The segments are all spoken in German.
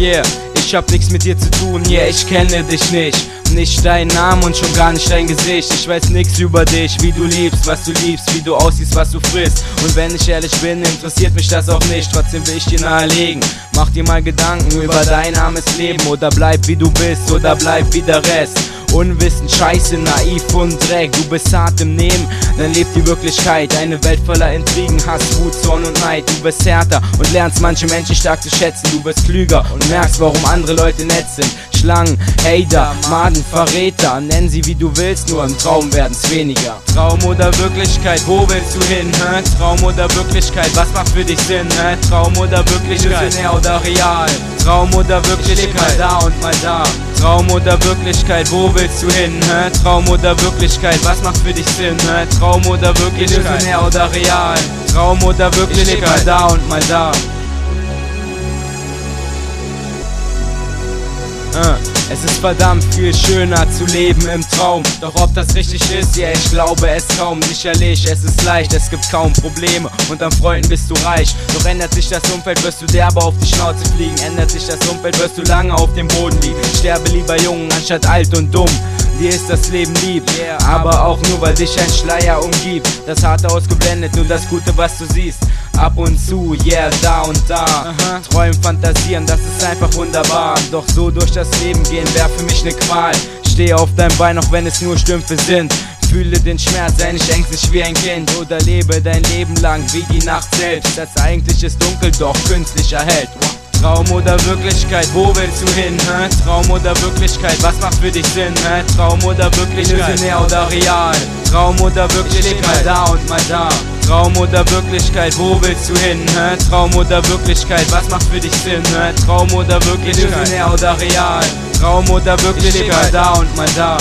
Yeah, ich hab nix mit dir zu tun, yeah, ich kenne dich nicht. Nicht deinen Namen und schon gar nicht dein Gesicht. Ich weiß nix über dich, wie du liebst, was du liebst, wie du aussiehst, was du frisst. Und wenn ich ehrlich bin, interessiert mich das auch nicht. Trotzdem will ich dir nahelegen, mach dir mal Gedanken über dein armes Leben. Oder bleib wie du bist, oder bleib wie der Rest. Unwissend, scheiße, naiv und Dreck. Du bist hart im Nehmen, dann lebt die Wirklichkeit. Eine Welt voller Intrigen, Hass, Wut, Zorn und Neid. Du bist härter und lernst manche Menschen stark zu schätzen. Du wirst klüger und merkst, warum andere Leute nett sind. Schlangen, Hater, Maden, Verräter. Nenn sie wie du willst, nur im Traum werden's weniger. Traum oder Wirklichkeit, wo willst du hin? Traum oder Wirklichkeit, was macht für dich Sinn? Traum oder Wirklichkeit, visionär oder real? Traum oder Wirklichkeit, mal da und mal da. Traum oder Wirklichkeit, wo willst du hin? Traum oder Wirklichkeit, was macht für dich Sinn? Traum oder Wirklichkeit, visionär oder real? Traum oder Wirklichkeit, mal da und mal da. Es ist verdammt viel schöner zu leben im Traum. Doch ob das richtig ist, ja, ich glaube es kaum. Sicherlich, es ist leicht, es gibt kaum Probleme und an Freunden bist du reich. Doch ändert sich das Umfeld, wirst du derbe auf die Schnauze fliegen. Ändert sich das Umfeld, wirst du lange auf dem Boden liegen. Sterbe lieber jung, anstatt alt und dumm. Dir ist das Leben lieb, aber auch nur, weil dich ein Schleier umgibt. Das Harte ausgeblendet, nur das Gute, was du siehst. Ab und zu, yeah, da und da. Träumen, fantasieren, das ist einfach wunderbar. Doch so durch das Leben gehen wäre für mich ne Qual. Steh auf deinem Bein, auch wenn es nur Stümpfe sind. Fühle den Schmerz, sei nicht ängstlich wie ein Kind. Oder lebe dein Leben lang wie die Nacht selbst. Das eigentlich ist dunkel, doch künstlich erhellt. Traum oder Wirklichkeit, wo willst du hin? Traum oder Wirklichkeit, was macht für dich Sinn? Traum oder Wirklichkeit, visionär oder real? Traum oder Wirklichkeit, mal da und mal da. Traum oder Wirklichkeit, wo willst du hin? Traum oder Wirklichkeit, was macht für dich Sinn? Traum oder Wirklichkeit, visionär oder real? Traum oder Wirklichkeit, mal da und mal da.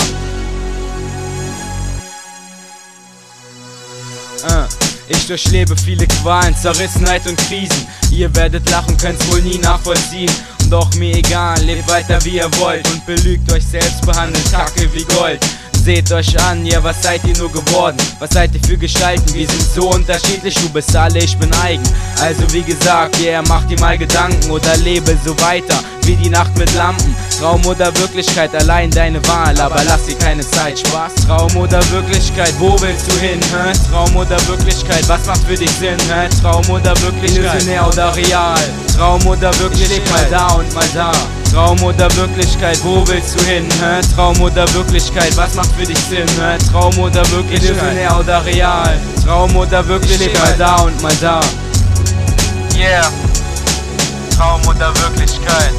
Ich durchlebe viele Qualen, Zerrissenheit und Krisen. Ihr werdet lachen, könnt's wohl nie nachvollziehen. Doch mir egal, lebt weiter wie ihr wollt und belügt euch selbst, behandelt Kacke wie Gold. Seht euch an, ja, was seid ihr nur geworden? Was seid ihr für Gestalten? Wir sind so unterschiedlich, du bist alle, ich bin eigen. Also wie gesagt, yeah, mach dir mal Gedanken oder lebe so weiter wie die Nacht mit Lampen. Traum oder Wirklichkeit, allein deine Wahl, aber lass dir keine Zeit, Spaß. Traum oder Wirklichkeit, wo willst du hin? Traum oder Wirklichkeit, was macht für dich Sinn? Traum oder Wirklichkeit, visionär oder real? Traum oder Wirklichkeit, mal da und mal da. Traum oder Wirklichkeit, wo willst du hin? Traum oder Wirklichkeit, was macht für dich Sinn? Traum oder Wirklichkeit, visionär oder real? Traum oder Wirklichkeit, mal da und mal da. Yeah, Traum oder Wirklichkeit.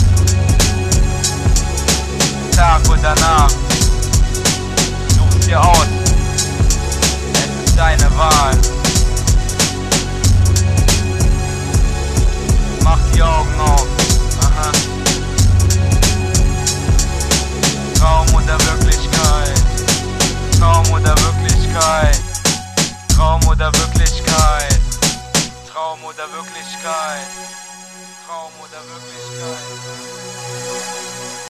Tag oder Nacht, such's dir aus.